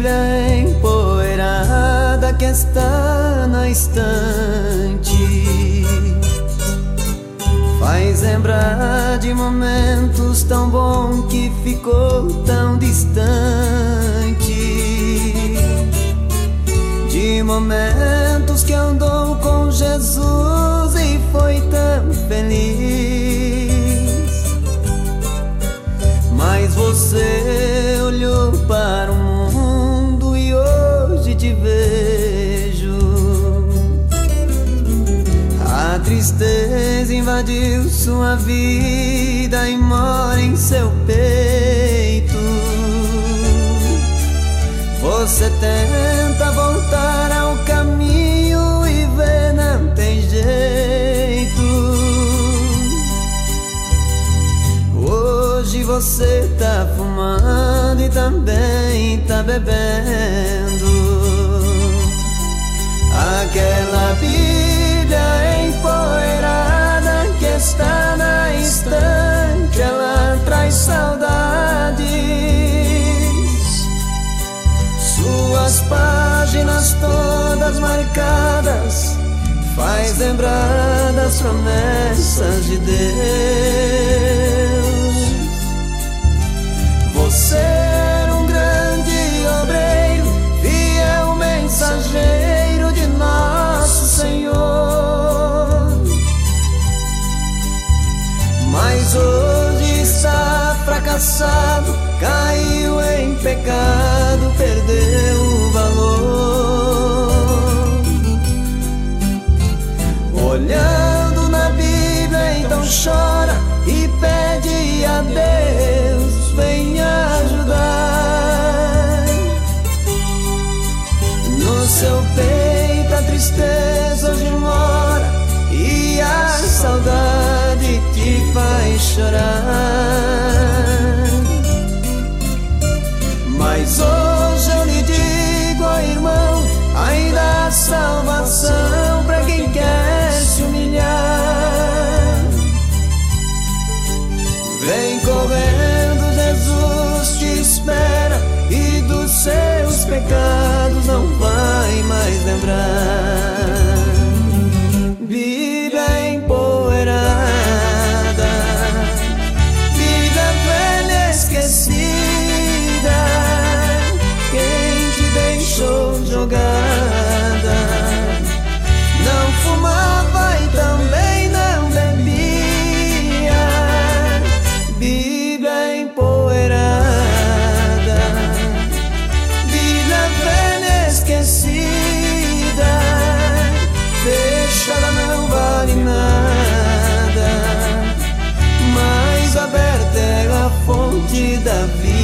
Bíblia empoeirada que está na estante faz lembrar de momentos tão bons que ficou tão distante, de momentos que andou com Jesus e foi tão feliz. Mas você olhou para o mundo e hoje te vejo. A tristeza invadiu sua vida e mora em seu peito. Você tenta voltar ao caminho e vê não tem jeito. Hoje você tá fumando e também tá bebendo. Aquela Bíblia empoeirada que está na estante, ela traz saudades. Suas páginas todas marcadas faz lembrar das promessas de Deus. Você era um grande obreiro, fiel mensageiro de nosso Senhor. Mas hoje está fracassado, caiu em pecado, perdeu o valor. Olhando na Bíblia, então chora e pede a Deus, vem ajudar. No seu peito a tristeza hoje mora e a saudade te faz chorar. Mas hoje eu lhe digo, ó irmão, ainda há salvação pra quem quer se humilhar. Vem correndo, Jesus te espera e dos seus pecados não vai mais lembrar. Bíblia empoeirada, Bíblia velha esquecida, quem te deixou jogada, não fumava e também não bebia. Bíblia empoeirada, Bíblia velha esquecida, fechada não vale nada, mas aberta é a fonte da vida.